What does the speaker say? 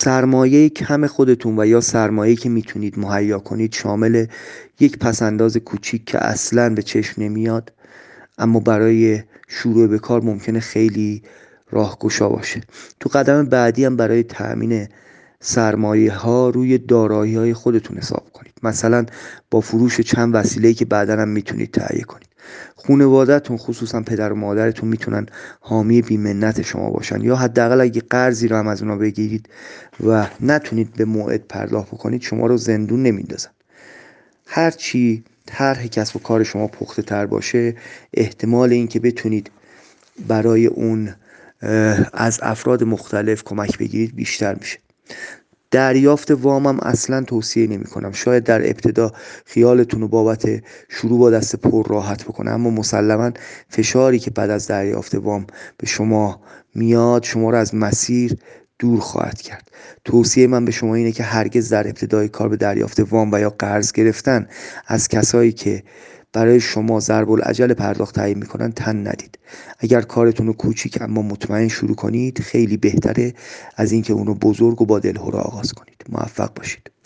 سرمایه کم خودتون و یا سرمایه‌ای که میتونید مهیا کنید شامل یک پسنداز کوچیک که اصلاً به چشم نمیاد، اما برای شروع به کار ممکنه خیلی راهگشا باشه. تو قدم بعدی هم برای تأمین سرمایه ها روی دارایی های خودتون حساب کنید، مثلا با فروش چند وسیله‌ای که بعداً هم میتونید تهیه کنید. خانواده‌تون خصوصا پدر و مادرتون میتونن حامی بی‌منت شما باشن، یا حداقل اگه قرضی رو هم از اونا بگیرید و نتونید به موعد پرداخت بکنید شما رو زندون نمیندازن. هرچی طرح کسب و کار شما پخته تر باشه، احتمال این که بتونید برای اون از افراد مختلف کمک بگیرید بیشتر میشه. دریافت وامم اصلا توصیه نمی کنم. شاید در ابتدا خیالتون رو بابت شروع با دست پر راحت بکنه، اما مسلما فشاری که بعد از دریافت وام به شما میاد شما رو از مسیر دور خواهد کرد. توصیه من به شما اینه که هرگز در ابتدای کار به دریافت وام و یا قرض گرفتن از کسایی که برای شما ضرب العجل پرداخت تعیین میکنن تن ندید. اگر کارتون رو کوچیک اما مطمئن شروع کنید خیلی بهتره از اینکه اون رو بزرگ و با دلهره آغاز کنید. موفق باشید.